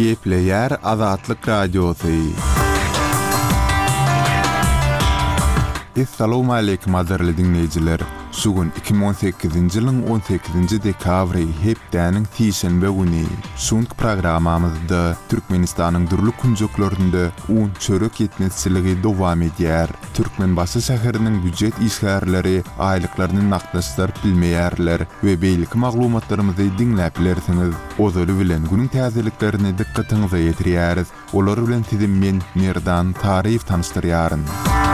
Gepleyer Azatlyk Radiosu. Assalamu alaykum azarly dinleyijiler. Sugun 2018-nji ýylyň 18-nji dekabry hepdäniň tiýşenbe güni. Şuňky programamyzda Türkmenistanyň dürli kunjuklarynda un çörek ýetmezçiligi dowam edýär. Türkmenbaşy şäheriniň büdjet işgärleri aýlyklaryny nakdaşlar bilmeýärler we beýlik maglumatlarymyzy dinläp bilersiňiz. Ozoly bilen günüň täzeliklerini dikkatiňize ýetirýäris. Olar bilen sizi men Merdan Taryf tanıştyrýaryn.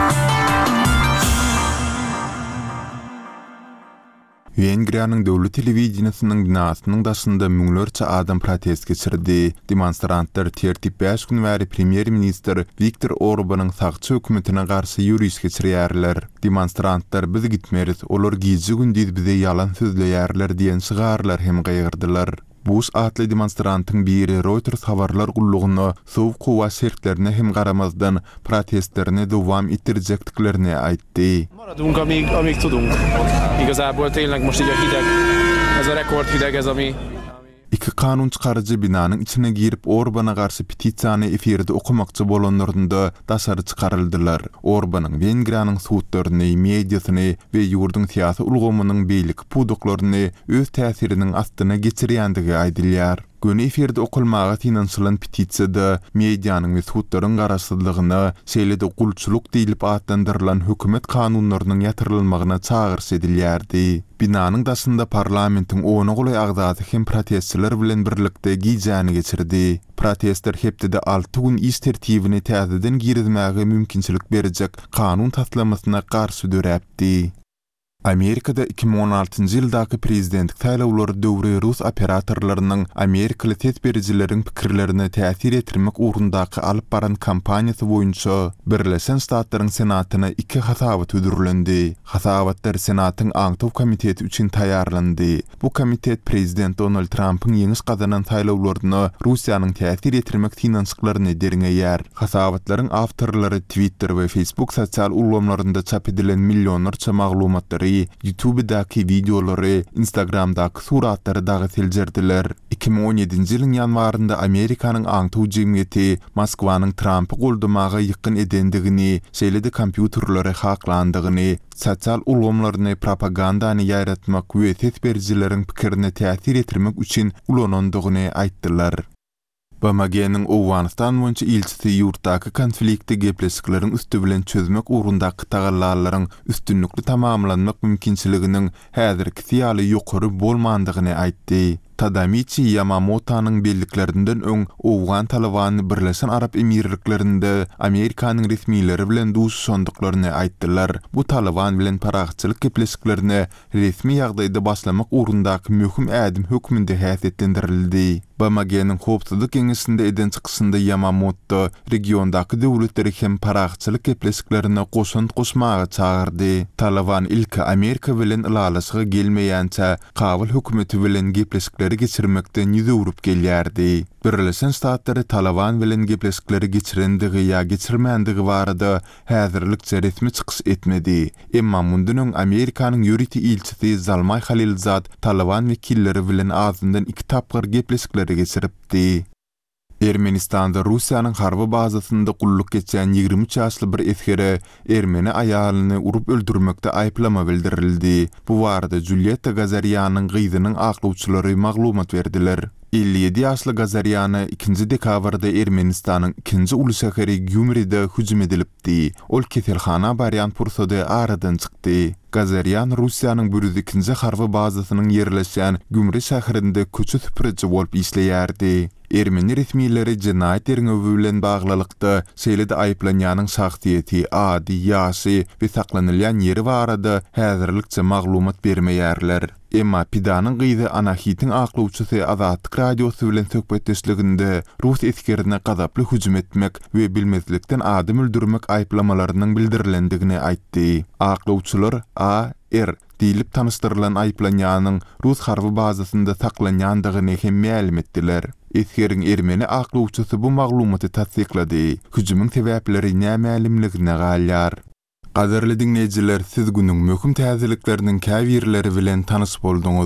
Wengriýanyň döwlet telewizionynyň binasynyň daşynda müňlerçe adam protest geçirdi. Demonstrantlar 45 gün bäri premier minister Viktor Orbanyň sagçy hökümetine garşy ýürüýüş geçirýärler. Demonstrantlar biz gitmeris, olar gizli gündüz bize ýalan sözleýärler diýen şygarlar hem gaýyrdylar. Bus atly demonstrantyň biri Reuters habarlar gullugyny sowuk gowa şertlerine hem garamazdan protestlerini dowam etdirjekdiklerini aýtdy. Maradunk, amíg tudunk. Igazából tényleg most így a hideg, ez a rekordhideg, ez ami... İki kanun çıkarıcı binanın içine girip Orbana karşı petisiýany efirde okumakçı bolanlarında daşary çıkarıldılar. Orbanyň Wengriýanyň suwtlaryny, mediasyny we ýurdun siýasy ulgamynyň beýlik puduklaryny öz täsiriniň astyna geçirýändigi aýdylýar. Göni efirde okulmağa tinançylan petisiýada medianyň we suwtlaryň garaşsyzlygyny, şeýlede gulçuluk diýilip adlandyrylan hökümet kanunlarynyň ýatyrylmagyna çağırş edilýärdi. Binanyň daşynda parlamentiň ony goly agzady hem protestçiler bilen birlikde giýjäni geçirdi. Protestler hepde 6 gün iş tertibini täzeden girizmäge mümkinçilik berjek kanun taslamasyna garşy döräpdi. Amerikada 2016-njy ýyldaky prezidentlik saýlawlary döwri Rus operatorlarynyň Amerikaly tetberjileriň pikirlerini täsir etdirmek ugrundaky alyp baran kampaniýasy boýunça Birleşen Ştatlaryň Senatyna 2 hasabat ödürlendi. Hasabatlar Senatyň Aňtaw komiteti üçin taýýarlandy. Bu komitet prezident Donald Trumpyň ýeňiş gazanan saýlawlaryny Russiýanyň täsir etdirmek tinançyklaryny derňeýär. Hasabatlaryň awtorlary Twitter we Facebook sosial ulgamlarynda çap edilen millionlarça maglumatlary, YouTube'daki videolary, Instagram'daki suratlary dagy siljerdiler. 2017-nji ýylyň ýanwarynda Amerikanyň Aňtaw jemgyýeti Moskwanyň Trumpy goldamaga ýykyn edendigini, şeýlede kompýuterlary haklandygyny, sosial ulgamlaryny propagandany ýaratmak we tetberjileriň pikirini täsir etdirmek üçin ulanandygyny aýtdylar. Bamaganyň Owganistan boýunça ilçisi ýurtdaky konflikti gepleşikleriň üstü bilen çözmek ugrundaky tagallalaryň üstünlükli tamamlanmak mümkinçiliginiň häzirki ýaly ýokary bolmandygyny aýtdy. Tadamichi Yamamota'nın belliklerinden öň Owgan Talabany Birleşen Arap Emirliklerinde Amerikanyň resmiýleri bilen duşuşandyklaryny aýtdylar. Bu Taliban bilen paragçylyk gepleşiklerini resmi ýagdaýda başlamak ugrundaky möhüm ädim hökmünde häsiýetlendirildi. Bamaganyň howpsuzlyk keňeşinde eden çykyşynda Yamamoto regiondaky döwletleri hem paragçylyk gepleşiklerini goşmaga çağırdy. Taliban ilki Amerika bilen ilalaşyga gelmeýänçe kabyl hökümeti bilen gepleşikleri geçirmekden ýüze urup gelýärdi. Birleşen Ştatlary Taliban bilen gepleşikleri geçirendigi ýa geçirmändige barada häzirlikçe resmi çykyş etmedi. Emma mundunyň Amerikanyň ýöriti ilçisi Zalmay Khalilzad Taliban wekilleri bilen azyndan 2 tapgyr gepleşikleri geçiripdi. Ermenistanda Russiýanyň harby bazasynda gulluk geçen 23 ýaşly bir esgere ermeni aýalyny urup öldürmekde aýplama bildirildi. Bu barada Julieta Gazarianyň gyzynyň aklawçylary maglumat berdiler. 57 ýaşly Gazariany 2-nji dekabrda Ermenistanyň 2-nji uly şäheri Gümride hüjüm edilipdi. Ol keselhana baryan pursada aradan çykdy. Gazarian Russiýanyň 102-nji harby bazasynyň ýerleşýän Gümri şäherinde köçü süpüriji bolup işleýärdi. Ermeni resmiýetleri jenaýat ýerine bilen baglylykda şeýlede aýplanýanyň şahsiýeti, ady, ýaşy we saklanylýan ýeri barada häzirlikçe maglumat bermeýärler. Emma Pidanyň gyzy Anahitiň aklawçysy Azatlyk Radiosu bilen söhbetdeşliginde Rus eskerine gazaply hüjüm etmek we bilmezlikden adam öldürmek aýplamalarynyň bildirilendigini aýtdy. Aklawçylar A.R. diýilip tanıştyrılan aýplanýanyň Rus harby bazasynda saklanýandygyny hem ma'lum etdiler. Eskeriň ermeni aklawçysy bu maglumaty tasdiklady. Hüjümüň sebäpleri näme'limligine galýar. Qadarly dinleyijiler, siz günüň möhüm täzelikleriniň käbirleri bilen tanış bolduňyz.